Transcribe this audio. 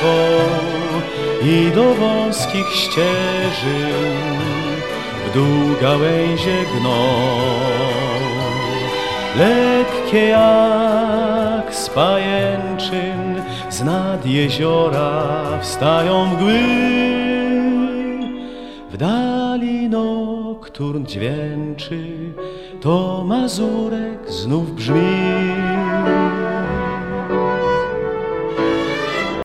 swą i do wąskich ścieżyn w dół gałęzie gną. Lekkie jak z pajęczyn z nad jeziora wstają mgły. W dali nokturn dźwięczy, to mazurek znów brzmi.